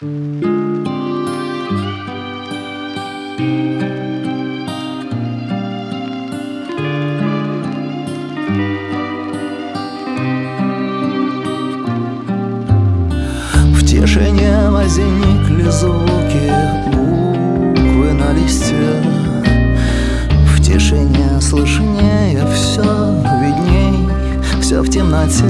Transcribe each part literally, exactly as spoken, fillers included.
В тишине возникли звуки, буквы на листе. В тишине слышнее все, видней все в темноте.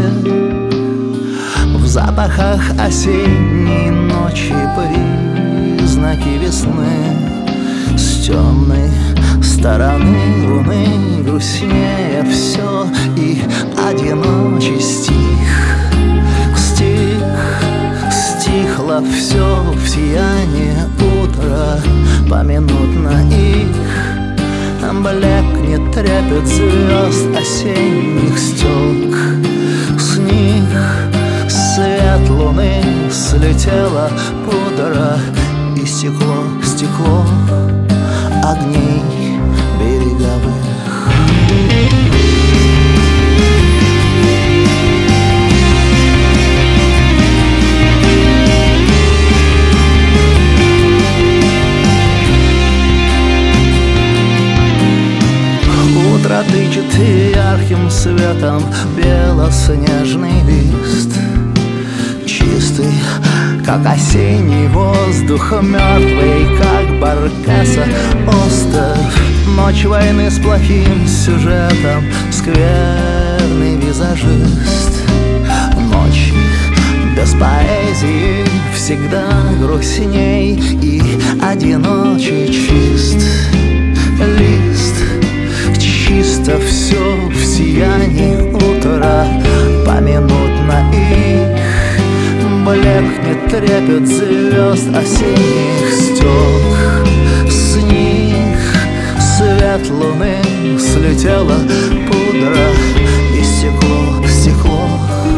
В запахах осенней ночи признаки весны. С темной стороны луны грустнее все, и одиночий стих. Стих, стихло все в сиянии утра, поминутно их блекнет трепет звезд осенних стек. С них свет луны слетела пудра, и стекло, стекло огней береговых. Утро тычет ярким светом белоснежный лист. Чистый, как осенний воздух, мертвый, как баркаса остров. Ночь войны с плохим сюжетом, скверный визажист. Ночь без поэзии всегда грустней, и одиночий чист лист. Чисто все в сиянии утра, поминутно их блекнет трепет звезд осенних стек. С них свет луны слетела пудра, и стекло, стекло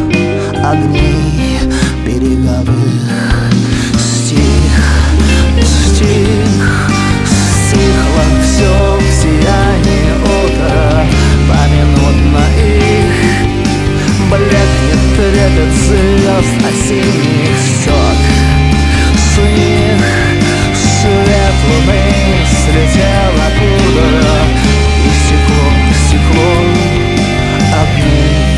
огней береговых. Стих, стих, стихло все в сиянии утра, поминутно их блекнет трепет звезд осенних стек. С них свет луны слетела пудра, и стекло, стекло огней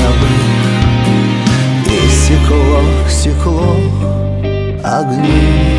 береговых. И стекло, стекло огней